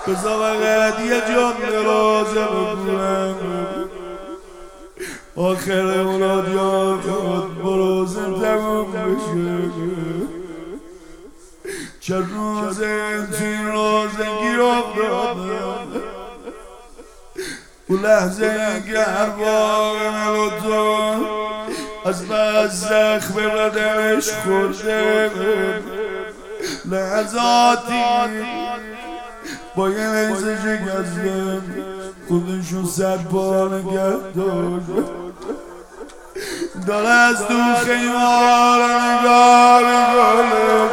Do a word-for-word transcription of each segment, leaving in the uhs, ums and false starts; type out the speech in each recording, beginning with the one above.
بذار فقط یه جمله رازه بگویم آخر اولاد یاد خود برازم تمام بشه چه روزه تو این رازه گیراب دادم اون لحظه که هر واقع ملوتون از بس زخم بدنش خورده لحظاتی با یه نیزه شکستن خودشون سر پا نگه داشت داره از دو خیمار نگاه میکنه.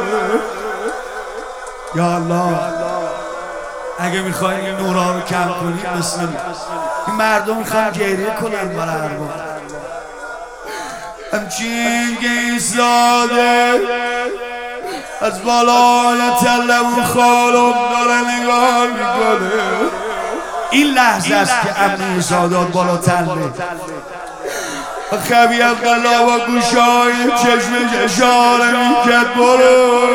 یا الله اگه میخواین این نورا رو کم کنید بسم الله. این مردم میخوان گریه کنن برای ارباب همچین که ایستاده از بالای تلمون خالم داره نگاه میکنه. این لحظه است که امنی سادات بالا تله خبی از قلا با گوشای چشمش اشاره میکرد برو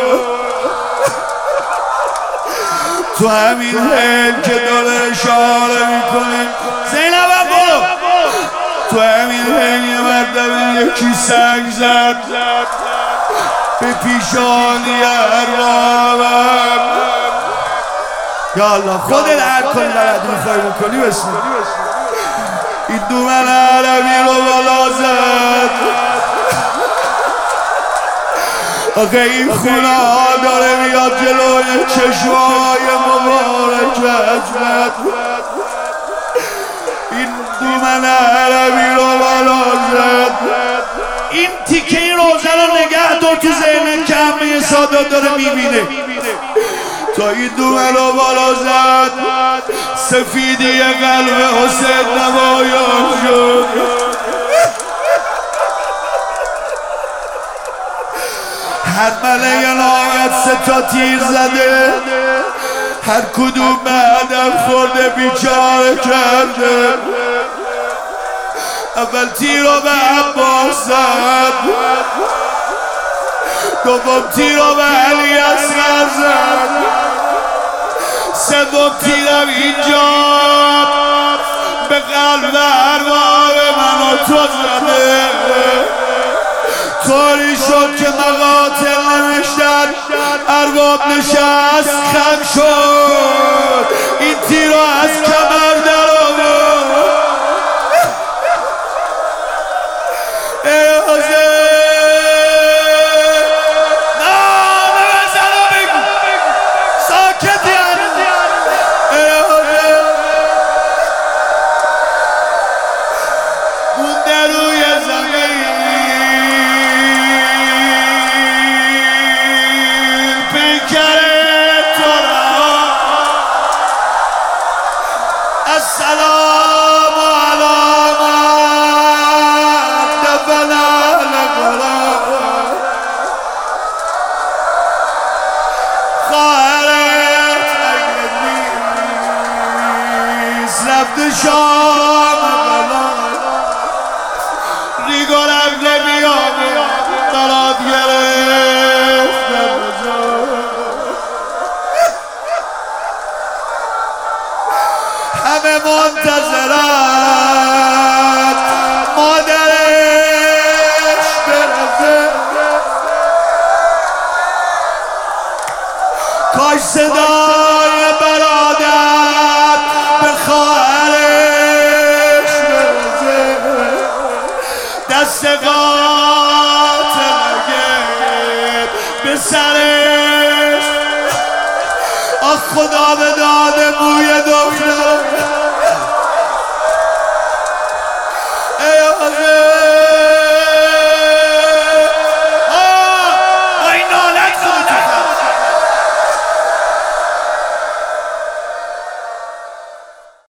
تو همین حل که داره اشاره میکنه زینبم برو تو همین حل یه مردم یکی سنگ زد به پیشانی اربابم. یا الله خودت هر کاری بلد میخوای بکنی بسم این دومن عربی رو بالا زد. آخه این خونه ها داره میاد جلوی چشمای مبارک عظمت این دومن عربی رو بالا زد. این تیکه این روزه رو نگه دار تو ذهنت که همه سادات داره میبینه تا این دومن رو بالا زد سفیدی قلب حسین نمایان شد. هر ملعه نهایت سه تا تیر زده هر کدوم به هدف خورده بیچاره کرده. اول تیر رو به عباس زد دوم تیر رو به علی اصغر زد سوم تیرم اینجا به قلب ارباب من و تو زده. طوری شد که مقاتل نوشتن ارباب نشست خم شد این تیر رو از کمر در آورد. ای حسین نام بزن و بگو ساکتی هنو ای حسین مونده روی زمین پیکره تو را السلام علی من دفن القرآن خواهرت اگه نیست رفت شام ریگارم نمیامه برات گرفتم همه منتظرت مادرش برسه کاش صدای برادر به خواهرش برسه دست قاتل اگه به سرش آخ خدا به داده موی دختر